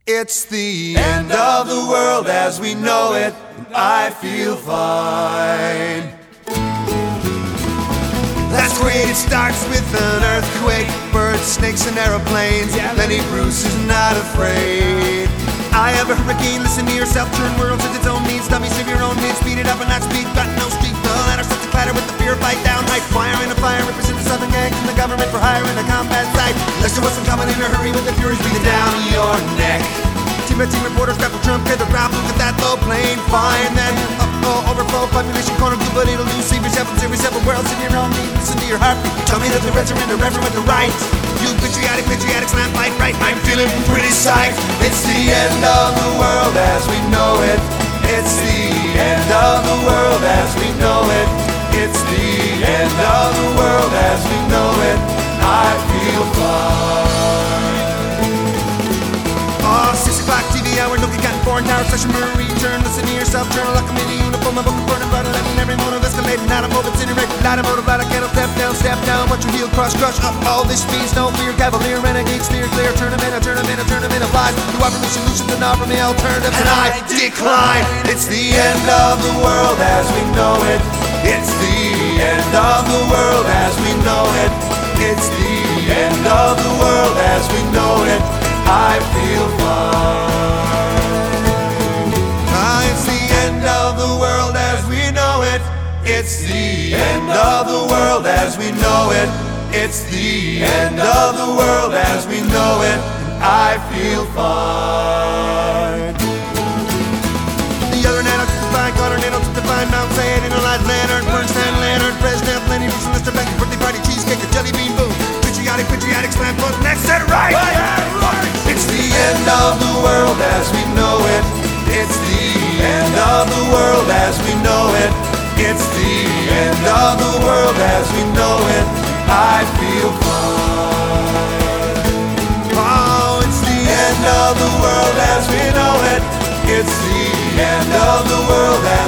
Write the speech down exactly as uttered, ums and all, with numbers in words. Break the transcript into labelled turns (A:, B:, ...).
A: It's the end of the world as we know it, and I feel fine. That's the way it starts with an earthquake, birds, snakes, and aeroplanes. Yeah, Lenny Bruce is not afraid. I have a hurricane, listen to yourself, turn worlds at its own needs. Dummy, save your own needs, speed it up and not speed, but no street. The ladder starts to clatter with the fear fight down. High fire in a fire, represent the southern gang from the government for hire in a combat site. Lester wasn't coming in a hurry with the furies breathing down your neck. Team by team reporters grapple Trump, get the rap, look at that low plane. Fine, then uh-oh, overflow, population corner blue, but it'll do. Save yourself and save yourself a world, in your own need, listen to your heartbeat. Tell me that the Reds are in the reverend with the right. You patriotic, patriotic, slam fight right. I'm feeling pretty psyched. It's the end of the world as we know it. It's the end of the world as we know it. It's the end of the world as we know it. I feel fine. Oh, six o'clock T V hour, looking at foreign tower session, Marie turn, listen to yourself, journal, like a mini uniform, my book of burning blood, and every motive escalating, not a motive, incinerate, light a motive, light a candle, step down, step down, watch your heel crush, crush up, all this speeds, no fear, cavalier, renegade, steer clear, tournament, a tournament, a tournament of lies, you offer me solutions and offer me alternatives, and I decline. It's the end of the world as we know it. It's the end of the world as we know it. It's the end of the world as we know it. I feel fine. Ah, it's the end of the world as we know it. It's the end of the world as we know it. It's the end of the world as we know it. And I feel fine. The other night I took the fine, Connor Nano took the fine, Mount Sayed, in a light lantern, Bernstein lantern, Brezhnev, Lenny, Bruce, Mister Beck, birthday party, cheesecake, a jelly bean, boom. Patriotic, patriotic, slam, put next, set it right. Right, right. It's the end of the world as we know it. It's the end of the world as we know it. It's the end of the world as we know it. I feel fine. Oh, it's the end of the world as we know it. It's the end of the world as